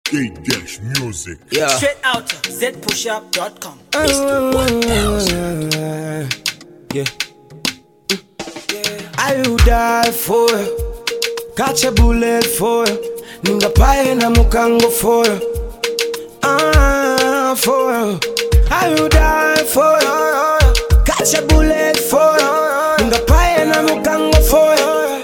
K-Music. Yeah. Straight out zpushup.com. Yeah. I will die for you. Catch a bullet for you. Ninga pae na mukango for you. For you. I will die for you. Catch a bullet for you. Ninga pae na mukango for you.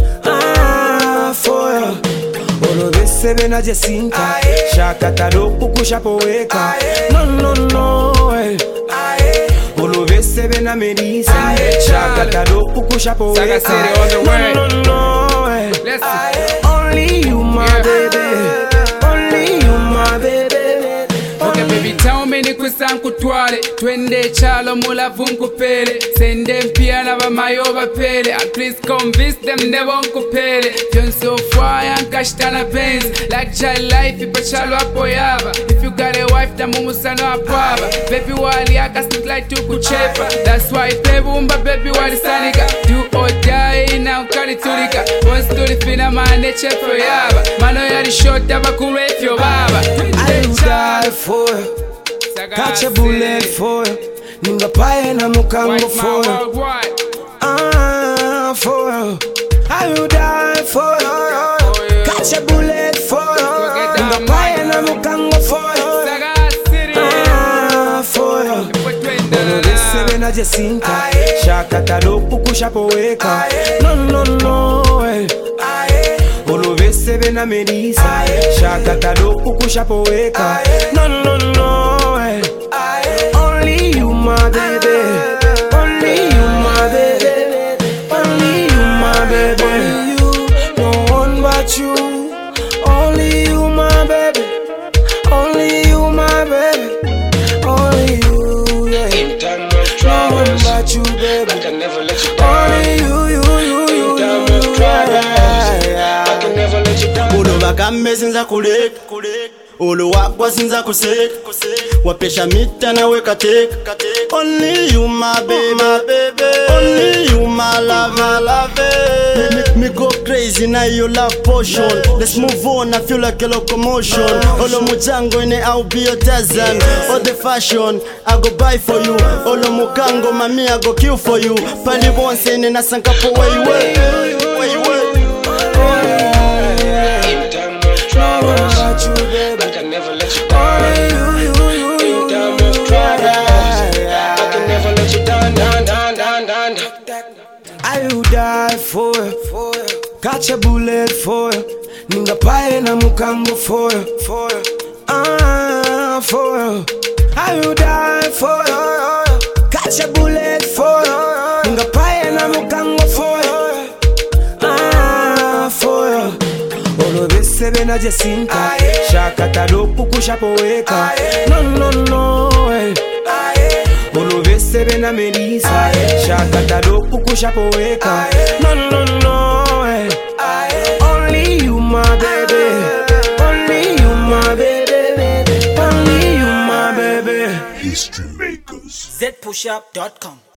For you. Olo vese bena jesinta. Shaka tadoku kushapoweka. No. Olo vese bena medisa. Shaka tadoku kushapoweka. Saga City on the way. No. Listen. Only you my baby. Only you my baby. Okay baby, tell me ni kusanku twale. Twende chalo mula vunku pele. Sende mpia na ba mayoba pele. And please convince them they won't kupele. Fion so far and kashtana pens. Like child life ipa chalo hapo yaba. If you got a wife na mumu sana hapaba. Baby wali yaka stick like tuku chepa. That's why baby umba baby wali sanika. Do or die na ukari tulika. One story fina mane chepo yaba. Mano yari short yaba kurefyo baba. I will die for you. Catch a bullet for you. Ninga pae na mukango for you. For you. I will die for you. Catch a bullet for you. Ninga pae na mukango for you. For you. Olo vese bena jesinta. Shaka tadoku kushapoweka. No. Olo vese bena medisa. Shaka tadoku kushapoweka. No. Only you my baby. Only you my baby. Only you my baby. Only you, no one but you. Only you my baby. Only you my baby. Only you, yeah. In time of No one troubles, but you, baby. I can never let you down. Only you. In time of troubles, I can never let you down. Ulo bakame sinza kulek Ulo wakwa sinza kusek Wapesha mita na weka tek. Only you my baby. Only you my love. Me go crazy now you love potion. Let's move on, I feel like a locomotion. Olo mujango ine I'll be your Tarzan. All the fashion I go buy for you. Olo mukango mami I go kill for you. Pali bonse ine nasankapo where you were. In time of troubles, I can never let you down. In time of troubles, I can never let you down. I will die for you. Catch a bullet for you. Ninga pae na mukango for you. For you. I will die for you. Catch a bullet for you. Ninga pae na mukango for you. For you. Olo vese bena jesinta. Shaka tadoku kushapoweka. No. Olo vese bena medisa. Shaka tadoku kushapoweka. No. Only you my baby. Only you my baby. Only you my baby. History Makers. zpushup.com.